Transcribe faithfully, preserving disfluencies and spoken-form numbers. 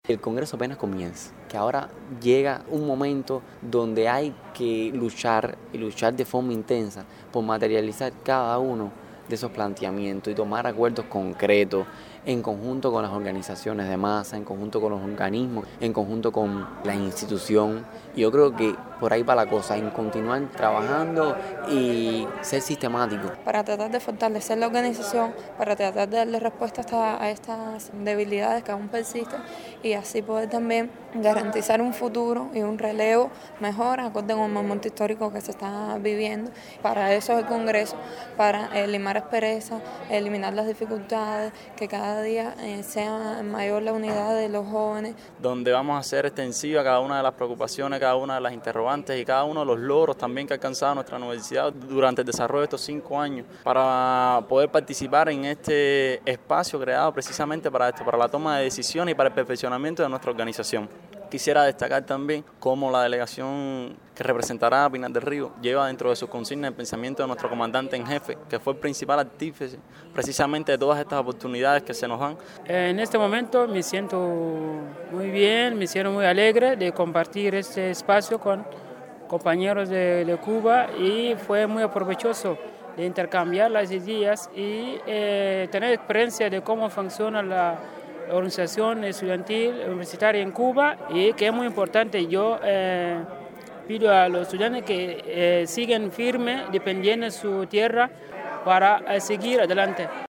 El Congreso apenas comienza, que ahora llega un momento donde hay que luchar y luchar de forma intensa por materializar cada uno de esos planteamientos y tomar acuerdos concretos en conjunto con las organizaciones de masa, en conjunto con los organismos, en conjunto con la institución. Y yo creo que por ahí va la cosa, en continuar trabajando y ser sistemático. Para tratar de fortalecer la organización, para tratar de darle respuesta a, a estas debilidades que aún persisten y así poder también garantizar un futuro y un relevo mejor acorde con el momento histórico que se está viviendo. Para eso es el Congreso, para eliminar asperezas, eliminar las dificultades, que cada día eh, sea mayor la unidad de los jóvenes. Donde vamos a hacer extensiva cada una de las preocupaciones, cada una de las interrogantes y cada uno de los logros también que ha alcanzado nuestra universidad durante el desarrollo de estos cinco años para poder participar en este espacio creado precisamente para esto, para la toma de decisiones y para el perfeccionamiento de nuestra organización. Quisiera destacar también cómo la delegación que representará a Pinar del Río lleva dentro de sus consignas el pensamiento de nuestro comandante en jefe, que fue el principal artífice precisamente de todas estas oportunidades que se nos dan. En este momento me siento muy bien, me siento muy alegre de compartir este espacio con compañeros de, de Cuba y fue muy provechoso de intercambiar las ideas y eh, tener experiencia de cómo funciona la organización estudiantil universitaria en Cuba y que es muy importante. Yo eh, pido a los estudiantes que eh, sigan firmes, dependiendo de su tierra para eh, seguir adelante.